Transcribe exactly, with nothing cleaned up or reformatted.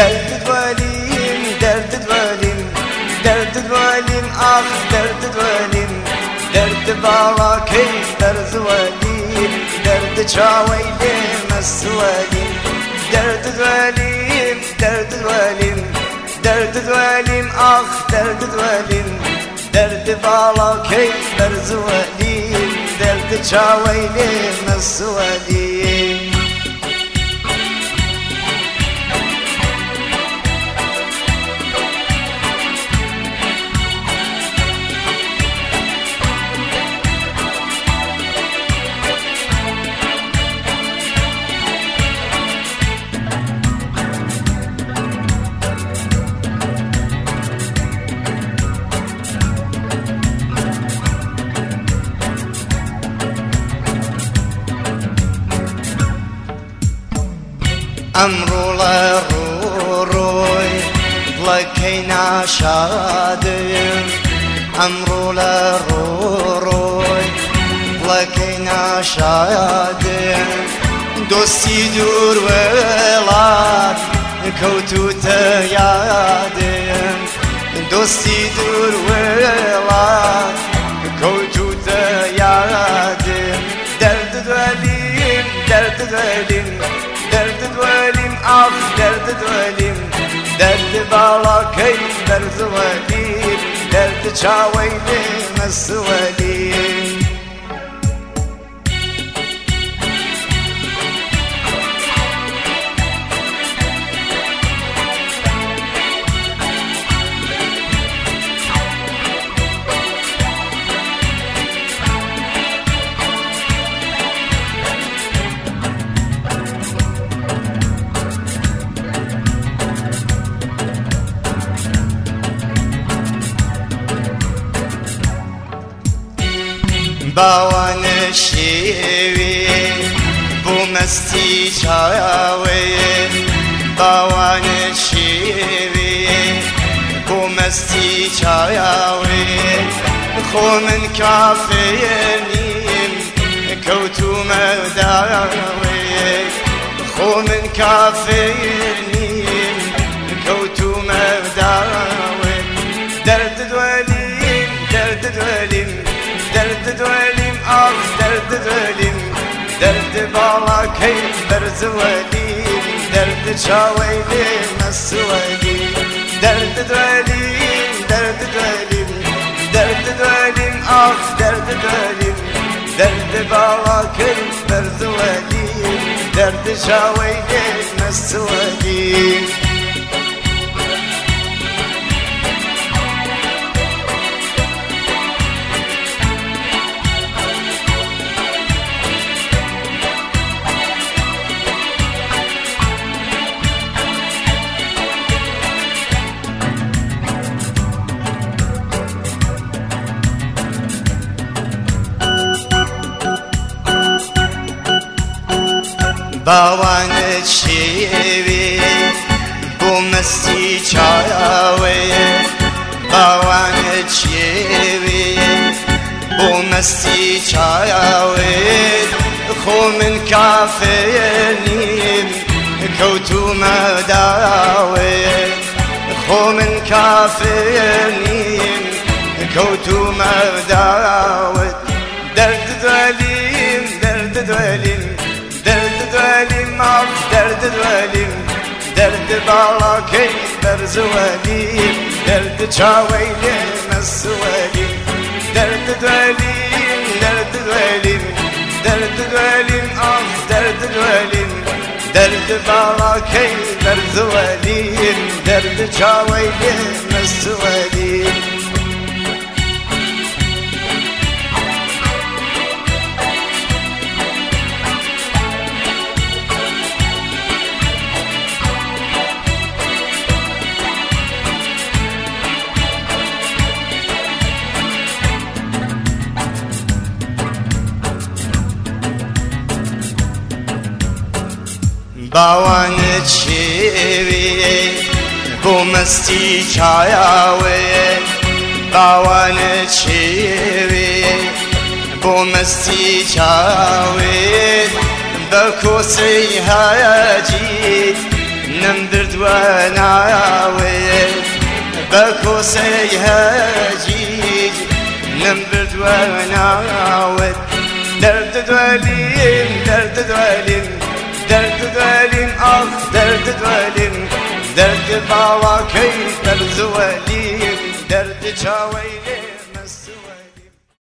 درد دولیم درد دولیم درد دولیم آخ درد دولیم درد بالا کی درد دولیم درد چاوی لیم السولیم درد دولیم درد دولیم درد دولیم آخ درد دولیم درد بالا کی درد دولیم درد چاوی لیم السولیم ئەمڕۆ لە ڕۆڕۆی دڵەکەی ناشادم ئەمڕۆ لە ڕۆڕۆی دڵەکەی ناشادم دۆستی دوور وێڵات کەوتوتە یادم دۆستی دوور وێڵات کەوتوتە یادم دەرد دوێلیم دەرد دوێلیم درد دولیم آخ درد دولیم درد بالا کی درد دولیم درد چاوی لیم السولیم باوانە شێوێ بۆ مەستی چاوێ باوانە شێوێ بۆ مەستی چاوێ خۆ من کافێر نیم کەوتومە داوێ خۆ من کافێر نیم کەوتومە داوێ دەرد دوێلیم دەرد دوێلیم درد دولیم آخ درد دولیم درد بالا کی درد دولیم درد چاوی لیم السولیم درد دولیم درد دولیم درد دولیم آخ درد دولیم درد بالا کی درد دولیم درد چاوی لیم السولیم باوانە شێوێ بۆ مەستی چاوێ باوانە شێوێ بۆ مەستی چاوێ خۆ من کافێر نیم کەوتومە داوێ خۆ من کافێر نیم کەوتومە داوێت دەرد دولیم دەرد دولیم درد دولیم آخ درد دولیم درد بالا کی درد دولیم درد چاوی لیم السولیم درد دولیم درد دولیم درد دولیم آخ درد دولیم درد بالا کی درد دولیم درد چاوی لیم السولیم باوانە شێوێ بۆ مەستی چاوێ باوانە شێوێ بۆ مەستی چاوێ بە کۆسەی هەیەجی نمبرد وناوي بكوسي هجيج نمبرد وناوي درد دولين درد دولين درد دولين آخ درد دولين درد باوا كي درد ولين درد چاويلين